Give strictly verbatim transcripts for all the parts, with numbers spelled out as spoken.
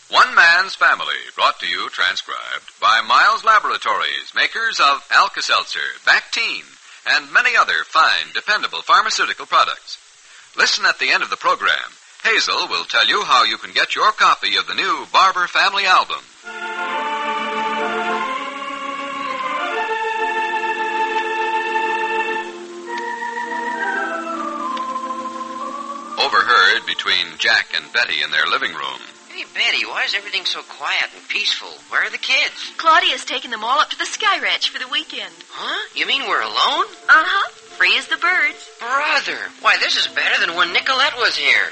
One Man's Family, brought to you, transcribed, by Miles Laboratories, makers of Alka-Seltzer, Bactine, and many other fine, dependable pharmaceutical products. Listen at the end of the program. Hazel will tell you how you can get your copy of the new Barber Family album. Overheard between Jack and Betty in their living room. Hey, Betty, why is everything so quiet and peaceful? Where are the kids? Claudia's taken them all up to the Sky Ranch for the weekend. Huh? You mean we're alone? Uh-huh. Free as the birds. Brother, why, this is better than when Nicolette was here.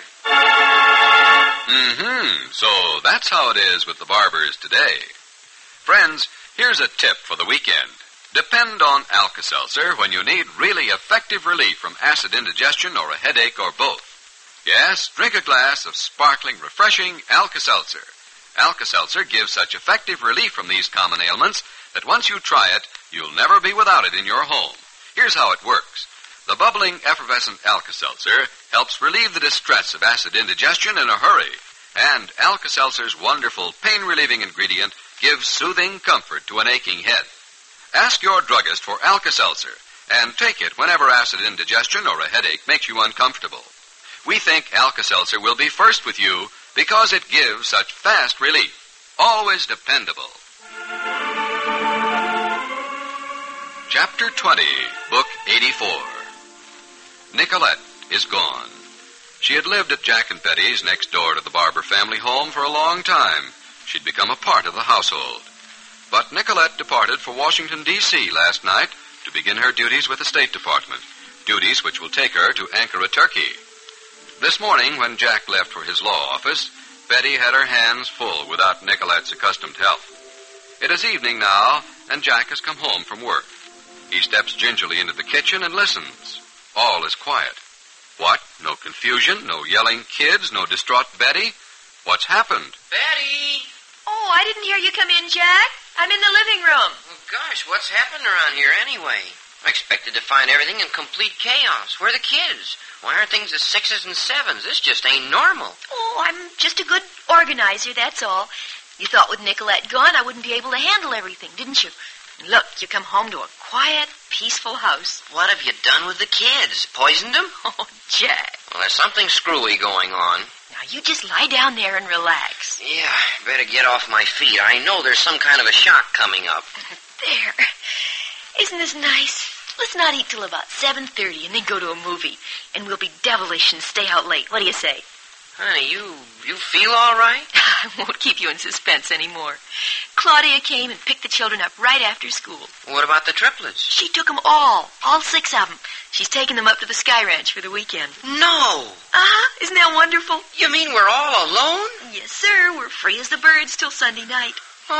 Mm-hmm. So that's how it is with the barbers today. Friends, here's a tip for the weekend. Depend on Alka-Seltzer when you need really effective relief from acid indigestion or a headache or both. Yes, drink a glass of sparkling, refreshing Alka-Seltzer. Alka-Seltzer gives such effective relief from these common ailments that once you try it, you'll never be without it in your home. Here's how it works. The bubbling, effervescent Alka-Seltzer helps relieve the distress of acid indigestion in a hurry. And Alka-Seltzer's wonderful pain-relieving ingredient gives soothing comfort to an aching head. Ask your druggist for Alka-Seltzer and take it whenever acid indigestion or a headache makes you uncomfortable. We think Alka-Seltzer will be first with you because it gives such fast relief. Always dependable. Chapter twenty, Book eighty-four. Nicolette is gone. She had lived at Jack and Betty's next door to the Barber family home for a long time. She'd become a part of the household. But Nicolette departed for Washington, D C last night to begin her duties with the State Department, duties which will take her to anchor a turkey. This morning, when Jack left for his law office, Betty had her hands full without Nicolette's accustomed help. It is evening now, and Jack has come home from work. He steps gingerly into the kitchen and listens. All is quiet. What? No confusion, no yelling kids, no distraught Betty? What's happened? Betty! Oh, I didn't hear you come in, Jack. I'm in the living room. Oh, gosh, what's happened around here anyway? I expected to find everything in complete chaos. Where are the kids? Why aren't things as sixes and sevens? This just ain't normal. Oh, I'm just a good organizer, that's all. You thought with Nicolette gone I wouldn't be able to handle everything, didn't you? And look, you come home to a quiet, peaceful house. What have you done with the kids? Poisoned them? Oh, Jack. Well, there's something screwy going on. Now, you just lie down there and relax. Yeah, better get off my feet. I know there's some kind of a shock coming up. There. Isn't this nice? Let's not eat till about seven thirty and then go to a movie. And we'll be devilish and stay out late. What do you say? Honey, you you feel all right? I won't keep you in suspense anymore. Claudia came and picked the children up right after school. What about the triplets? She took them all, all six of them. She's taking them up to the Sky Ranch for the weekend. No! Uh-huh. Isn't that wonderful? You mean we're all alone? Yes, sir. We're free as the birds till Sunday night.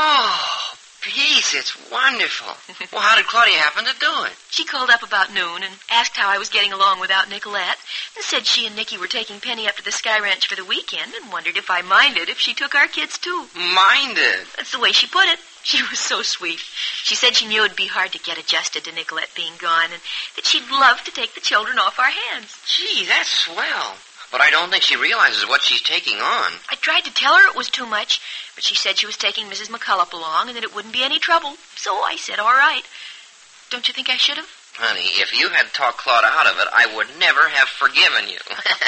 Oh, peace. It's wonderful. Well, how did Claudia happen to do it? She called up about noon and asked how I was getting along without Nicolette, and said she and Nicky were taking Penny up to the Sky Ranch for the weekend, and wondered if I minded if she took our kids, too. Minded? That's the way she put it. She was so sweet. She said she knew it'd be hard to get adjusted to Nicolette being gone, and that she'd love to take the children off our hands. Gee, that's swell. But I don't think she realizes what she's taking on. I tried to tell her it was too much, but she said she was taking Missus McCullough along and that it wouldn't be any trouble. So I said, all right. Don't you think I should have? Honey, if you had talked Claude out of it, I would never have forgiven you.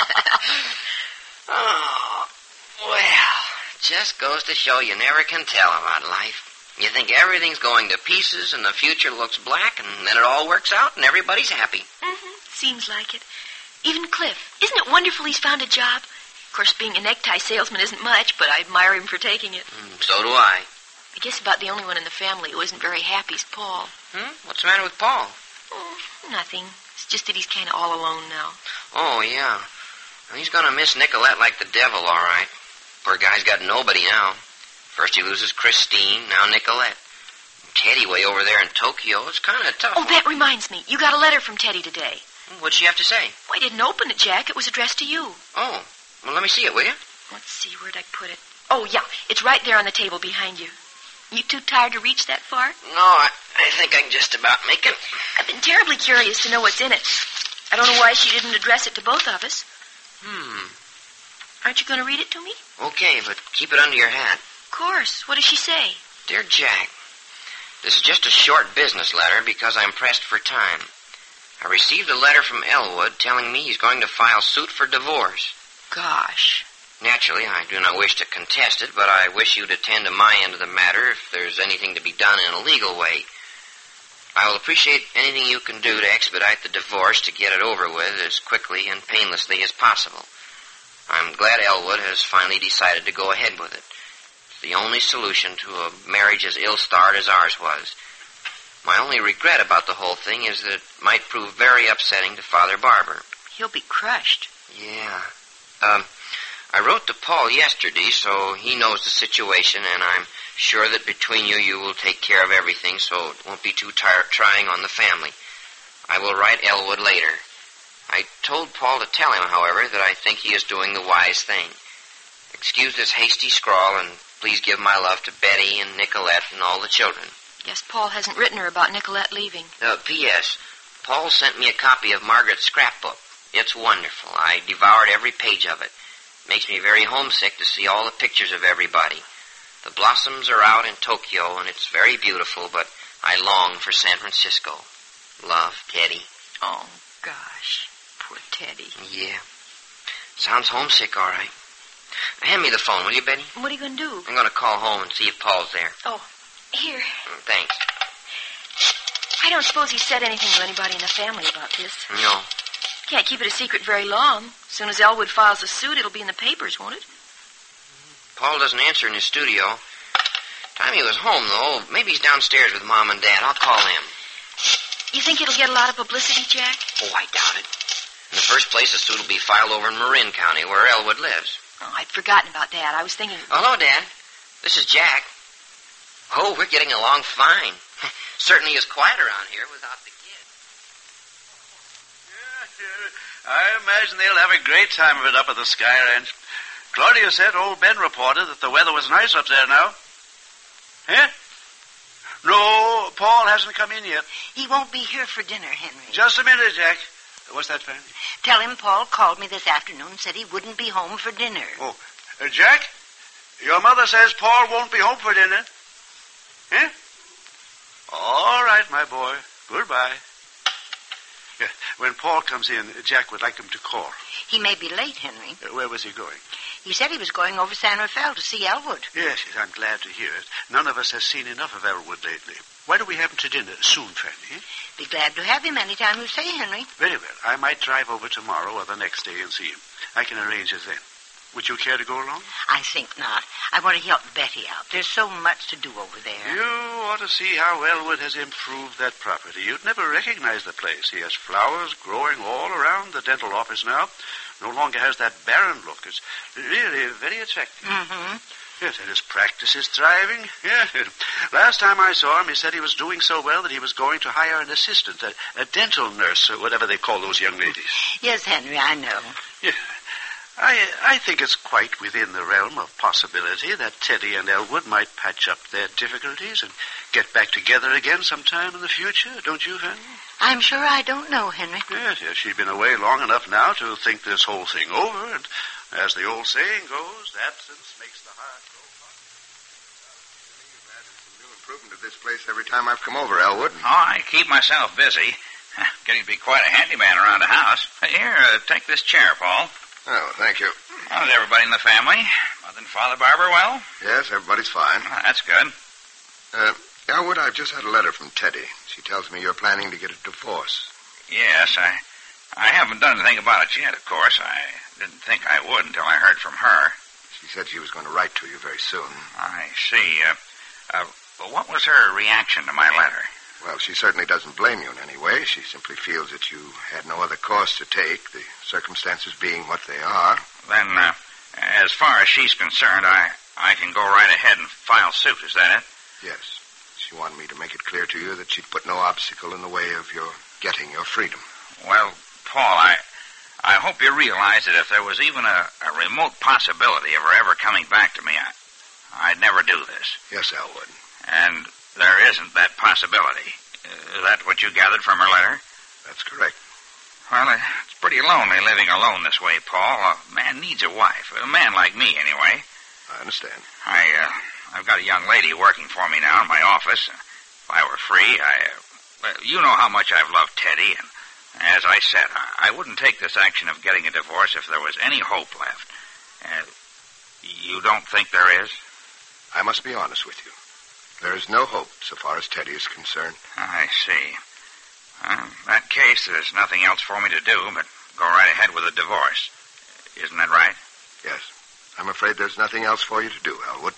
Oh, well, just goes to show you never can tell about life. You think everything's going to pieces and the future looks black, and then it all works out and everybody's happy. Mm-hmm. Seems like it. Even Cliff. Isn't it wonderful he's found a job? Of course, being a necktie salesman isn't much, but I admire him for taking it. Mm, so do I. I guess about the only one in the family who isn't very happy is Paul. Hmm? What's the matter with Paul? Oh, nothing. It's just that he's kind of all alone now. Oh, yeah. Well, he's going to miss Nicolette like the devil, all right. Poor guy's got nobody now. First he loses Christine, now Nicolette. Teddy way over there in Tokyo. It's kind of tough. Oh, that reminds me. You got a letter from Teddy today. What'd she have to say? Well, I didn't open it, Jack. It was addressed to you. Oh. Well, let me see it, will you? Let's see. Where'd I put it? Oh, yeah. It's right there on the table behind you. You too tired to reach that far? No, I, I think I can just about make it. I've been terribly curious to know what's in it. I don't know why she didn't address it to both of us. Hmm. Aren't you going to read it to me? Okay, but keep it under your hat. Of course. What does she say? Dear Jack, this is just a short business letter because I'm pressed for time. I received a letter from Elwood telling me he's going to file suit for divorce. Gosh. Naturally, I do not wish to contest it, but I wish you'd attend to my end of the matter if there's anything to be done in a legal way. I will appreciate anything you can do to expedite the divorce to get it over with as quickly and painlessly as possible. I'm glad Elwood has finally decided to go ahead with it. It's the only solution to a marriage as ill-starred as ours was. My only regret about the whole thing is that it might prove very upsetting to Father Barber. He'll be crushed. Yeah. Um, I wrote to Paul yesterday, so he knows the situation, and I'm sure that between you, you will take care of everything, so it won't be too tar- trying on the family. I will write Elwood later. I told Paul to tell him, however, that I think he is doing the wise thing. Excuse this hasty scrawl, and please give my love to Betty and Nicolette and all the children. Guess Paul hasn't written her about Nicolette leaving. Uh, P S. Paul sent me a copy of Margaret's scrapbook. It's wonderful. I devoured every page of it. Makes me very homesick to see all the pictures of everybody. The blossoms are out in Tokyo, and it's very beautiful, but I long for San Francisco. Love, Teddy. Oh, gosh. Poor Teddy. Yeah. Sounds homesick, all right. Hand me the phone, will you, Betty? What are you going to do? I'm going to call home and see if Paul's there. Oh, here. Mm, thanks. I don't suppose he said anything to anybody in the family about this. No. Can't keep it a secret very long. As soon as Elwood files a suit, it'll be in the papers, won't it? Paul doesn't answer in his studio. Time he was home, though. Maybe he's downstairs with Mom and Dad. I'll call him. You think it'll get a lot of publicity, Jack? Oh, I doubt it. In the first place, the suit will be filed over in Marin County, where Elwood lives. Oh, I'd forgotten about that. I was thinking... Hello, Dad. This is Jack. Oh, we're getting along fine. Certainly is quiet around here without the kids. Yeah, yeah. I imagine they'll have a great time of it up at the Sky Ranch. Claudia said old Ben reported that the weather was nice up there now. Eh? No, Paul hasn't come in yet. He won't be here for dinner, Henry. Just a minute, Jack. What's that, Fanny? Tell him Paul called me this afternoon and said he wouldn't be home for dinner. Oh, uh, Jack? Your mother says Paul won't be home for dinner. Eh? All right, my boy. Goodbye. Yeah, when Paul comes in, Jack would like him to call. He may be late, Henry. Uh, where was he going? He said he was going over San Rafael to see Elwood. Yes, yes, I'm glad to hear it. None of us has seen enough of Elwood lately. Why don't we have him to dinner soon, Fanny? Be glad to have him any time you say, Henry. Very well. I might drive over tomorrow or the next day and see him. I can arrange it then. Would you care to go along? I think not. I want to help Betty out. There's so much to do over there. You ought to see how Elwood has improved that property. You'd never recognize the place. He has flowers growing all around the dental office now. No longer has that barren look. It's really very attractive. Mm-hmm. Yes, and his practice is thriving. Yeah. Last time I saw him, he said he was doing so well that he was going to hire an assistant, a, a dental nurse, or whatever they call those young ladies. Yes, Henry, I know. Yeah. I I think it's quite within the realm of possibility that Teddy and Elwood might patch up their difficulties and get back together again sometime in the future, don't you, Fanny? I'm sure I don't know, Henry. Yes, yes, she's been away long enough now to think this whole thing over, and as the old saying goes, absence makes the heart grow fonder. You've added some new improvement to this place every time I've come over, Elwood. Oh, I keep myself busy. Getting to be quite a handyman around the house. Here, uh, take this chair, Paul. Oh, thank you. How's everybody in the family? Mother and Father Barber well? Yes, everybody's fine. Oh, that's good. Uh, Elwood, I've just had a letter from Teddy. She tells me you're planning to get a divorce. Yes, I I haven't done anything about it yet, of course. I didn't think I would until I heard from her. She said she was going to write to you very soon. I see. Uh, uh, but what was her reaction to my letter? Well, she certainly doesn't blame you in any way. She simply feels that you had no other course to take, the circumstances being what they are. Then, uh, as far as she's concerned, I, I can go right ahead and file suit. Is that it? Yes. She wanted me to make it clear to you that she'd put no obstacle in the way of your getting your freedom. Well, Paul, I I hope you realize that if there was even a, a remote possibility of her ever coming back to me, I, I'd never do this. Yes, Elwood. And there isn't that possibility. Is that what you gathered from her letter? That's correct. Well, it's pretty lonely living alone this way, Paul. A man needs a wife. A man like me, anyway. I understand. I, uh, I've got a young lady working for me now in my office. If I were free, I, uh, well, you know how much I've loved Teddy, and as I said, I, I wouldn't take this action of getting a divorce if there was any hope left. Uh, you don't think there is? I must be honest with you. There is no hope so far as Teddy is concerned. I see. Well, in that case, there's nothing else for me to do but go right ahead with a divorce. Isn't that right? Yes. I'm afraid there's nothing else for you to do, Elwood.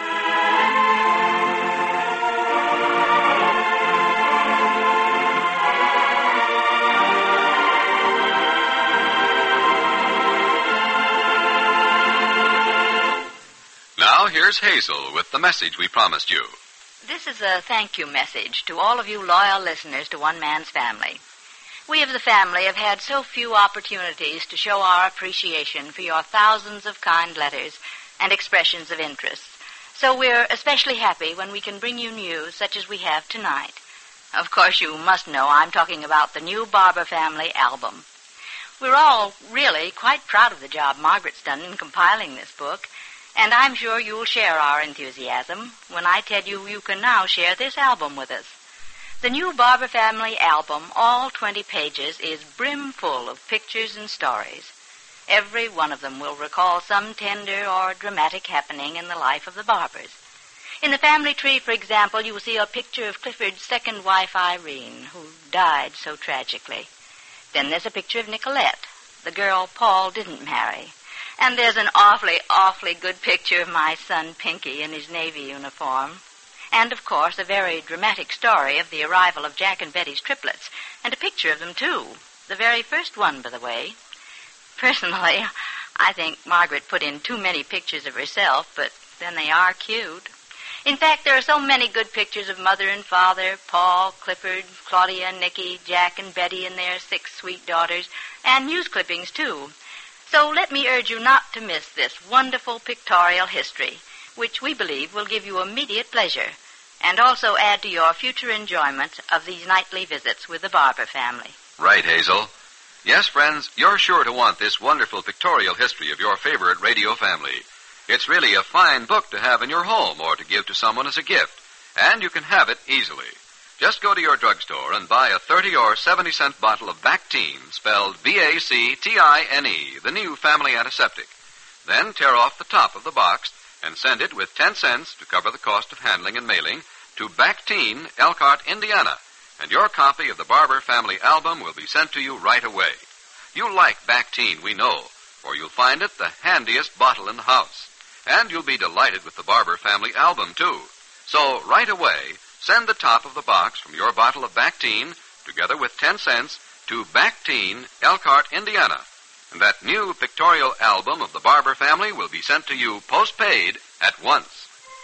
Now here's Hazel with the message we promised you. This is a thank you message to all of you loyal listeners to One Man's Family. We of the family have had so few opportunities to show our appreciation for your thousands of kind letters and expressions of interest. So we're especially happy when we can bring you news such as we have tonight. Of course, you must know I'm talking about the new Barber Family album. We're all really quite proud of the job Margaret's done in compiling this book, and I'm sure you'll share our enthusiasm when I tell you you can now share this album with us. The new Barber Family album, all twenty pages, is brimful of pictures and stories. Every one of them will recall some tender or dramatic happening in the life of the Barbers. In the family tree, for example, you will see a picture of Clifford's second wife, Irene, who died so tragically. Then there's a picture of Nicolette, the girl Paul didn't marry. And there's an awfully, awfully good picture of my son Pinky in his Navy uniform. And, of course, a very dramatic story of the arrival of Jack and Betty's triplets. And a picture of them, too. The very first one, by the way. Personally, I think Margaret put in too many pictures of herself, but then they are cute. In fact, there are so many good pictures of Mother and Father, Paul, Clifford, Claudia, Nicky, Jack, and Betty and their six sweet daughters, and news clippings, too. So let me urge you not to miss this wonderful pictorial history, which we believe will give you immediate pleasure, and also add to your future enjoyment of these nightly visits with the Barber family. Right, Hazel. Yes, friends, you're sure to want this wonderful pictorial history of your favorite radio family. It's really a fine book to have in your home or to give to someone as a gift, and you can have it easily. Just go to your drugstore and buy a thirty or seventy cent bottle of Bactine, spelled B A C T I N E, the new family antiseptic. Then tear off the top of the box and send it with ten cents to cover the cost of handling and mailing to Bactine, Elkhart, Indiana, and your copy of the Barber Family album will be sent to you right away. You'll like Bactine, we know, for you'll find it the handiest bottle in the house. And you'll be delighted with the Barber Family album, too. So, right away, send the top of the box from your bottle of Bactine, together with ten cents, to Bactine, Elkhart, Indiana. And that new pictorial album of the Barber Family will be sent to you postpaid at once.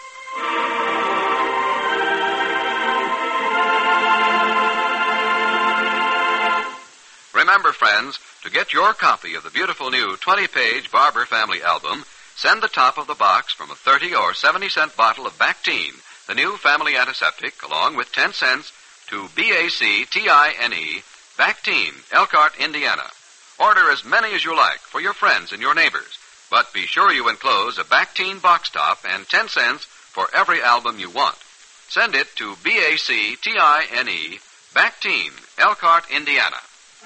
Remember, friends, to get your copy of the beautiful new twenty-page Barber Family album, send the top of the box from a thirty or seventy cent bottle of Bactine, the new family antiseptic, along with ten cents, to B A C T I N E, Bactine, Elkhart, Indiana. Order as many as you like for your friends and your neighbors, but be sure you enclose a Bactine box top and ten cents for every album you want. Send it to B A C T I N E, Bactine, Elkhart, Indiana.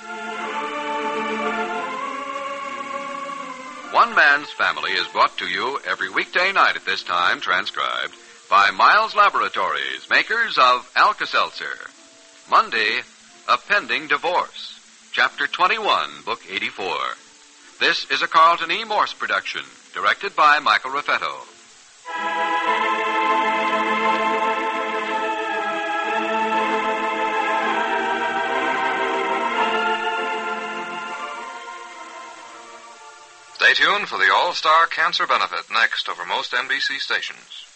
One Man's Family is brought to you every weekday night at this time, transcribed by Miles Laboratories, makers of Alka-Seltzer. Monday, A Pending Divorce, Chapter twenty-one, Book eighty-four. This is a Carlton E. Morse production, directed by Michael Raffetto. Stay tuned for the All-Star Cancer Benefit next over most N B C stations.